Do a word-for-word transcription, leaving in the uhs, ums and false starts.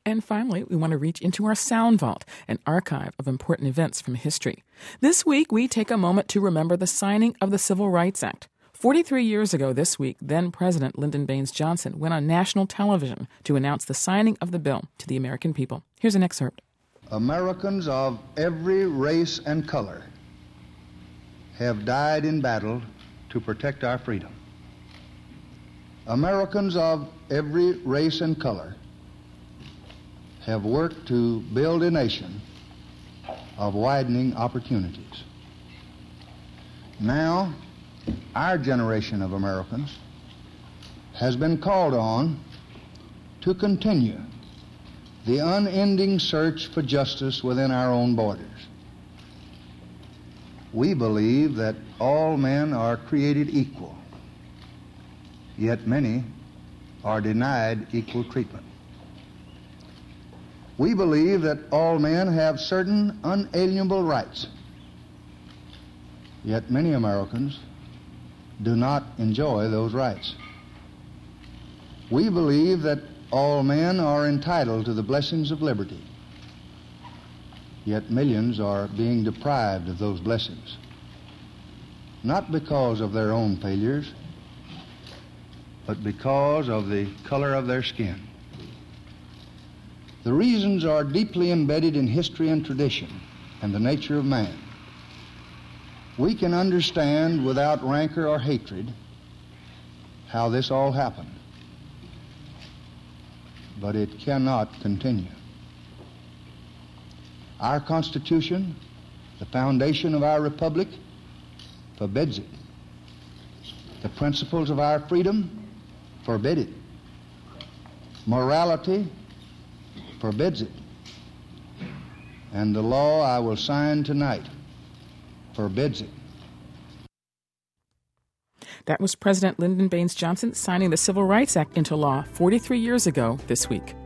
And finally, we want to reach into our Sound Vault, an archive of important events from history. This week, we take a moment to remember the signing of the Civil Rights Act. forty-three years ago this week, then-President Lyndon Baines Johnson went on national television to announce the signing of the bill to the American people. Here's an excerpt. Americans of every race and color have died in battle to protect our freedom. Americans of every race and color have worked to build a nation of widening opportunities. Now, our generation of Americans has been called on to continue the unending search for justice within our own borders. We believe that all men are created equal, yet many are denied equal treatment. We believe that all men have certain unalienable rights, yet many Americans do not enjoy those rights. We believe that all men are entitled to the blessings of liberty, yet millions are being deprived of those blessings, not because of their own failures, but because of the color of their skin. The reasons are deeply embedded in history and tradition and the nature of man. We can understand without rancor or hatred how this all happened, but it cannot continue. Our Constitution, the foundation of our republic, forbids it. The principles of our freedom forbid it. Morality forbids it. And the law I will sign tonight forbids it. That was President Lyndon Baines Johnson signing the Civil Rights Act into law forty-three years ago this week.